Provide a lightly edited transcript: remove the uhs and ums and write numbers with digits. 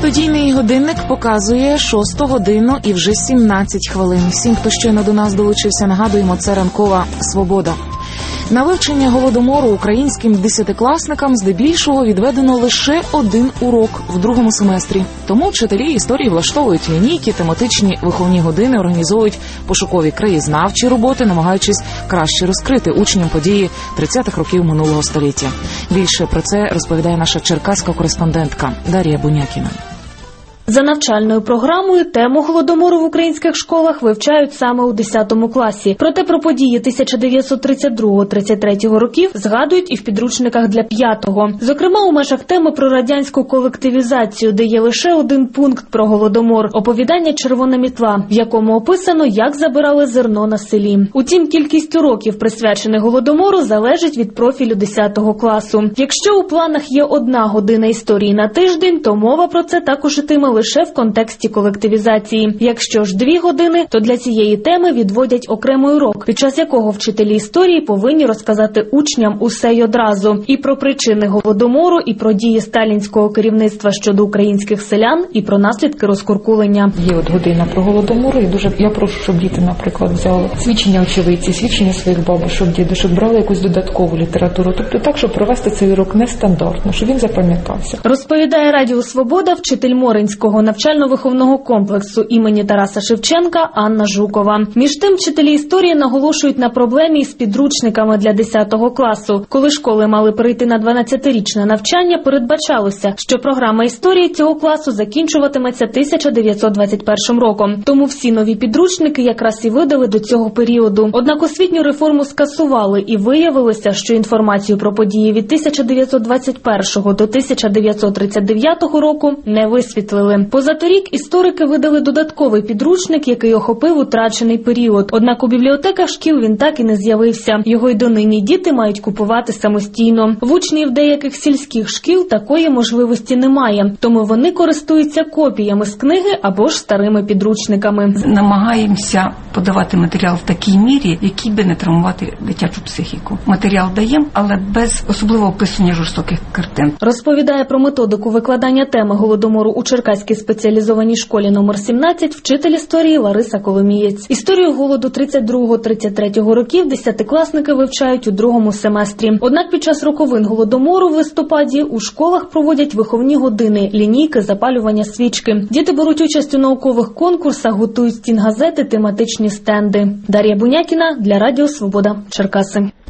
Студійний годинник показує 6 годину і вже 17 хвилин. Всім, хто щойно до нас долучився, нагадуємо, це ранкова «Свобода». На вивчення Голодомору українським десятикласникам здебільшого відведено лише один урок в другому семестрі. Тому вчителі історії влаштовують лінійки, тематичні виховні години, організовують пошукові краєзнавчі роботи, намагаючись краще розкрити учням події 30-х років минулого століття. Більше про це розповідає наша черкаська кореспондентка Дар'я Бунякіна. За навчальною програмою тему Голодомору в українських школах вивчають саме у 10 класі. Проте про події 1932-33 років згадують і в підручниках для 5-го. Зокрема, у межах теми про радянську колективізацію, де є лише один пункт про Голодомор – оповідання «Червона мітла», в якому описано, як забирали зерно на селі. Утім, кількість уроків, присвячених Голодомору, залежить від профілю 10 класу. Якщо у планах є 1 година історії на тиждень, то мова про це також ітиме лише в контексті колективізації. Якщо ж 2 години, то для цієї теми відводять окремий урок, під час якого вчителі історії повинні розказати учням усе й одразу. І про причини Голодомору, і про дії сталінського керівництва щодо українських селян, і про наслідки розкуркулення. Є година про Голодомор, і я прошу, щоб діти, наприклад, взяли свідчення очевидців, свідчення своїх бабушок, дідушок, брали якусь додаткову літературу. Тобто так, щоб провести цей урок нестандартно, щоб він запам'ятався. Розповідає Радіо Свобода вчитель Моринського навчально-виховного комплексу імені Тараса Шевченка Анна Жукова. Між тим, вчителі історії наголошують на проблемі з підручниками для 10 класу. Коли школи мали перейти на 12-річне навчання, передбачалося, що програма історії цього класу закінчуватиметься 1921 роком. Тому всі нові підручники якраз і видали до цього періоду. Однак освітню реформу скасували і виявилося, що інформацію про події від 1921 до 1939 року не висвітлили. Позаторік історики видали додатковий підручник, який охопив утрачений період. Однак у бібліотеках шкіл він так і не з'явився. Його й донині діти мають купувати самостійно. В учнів деяких сільських шкіл такої можливості немає, тому вони користуються копіями з книги або ж старими підручниками. Намагаємося подавати матеріал в такій мірі, який би не травмувати дитячу психіку. Матеріал даємо, але без особливого описання жорстоких картин. Розповідає про методику викладання теми Голодомору у Черкаській спеціалізованій школі номер 17 вчитель історії Лариса Коломієць. Історію голоду 32-33 років десятикласники вивчають у другому семестрі. Однак під час роковин Голодомору в листопаді у школах проводять виховні години, лінійки, запалювання свічки. Діти беруть участь у наукових конкурсах, готують стінгазети, тематичні стенди. Дар'я Бунякіна для Радіо Свобода, Черкаси.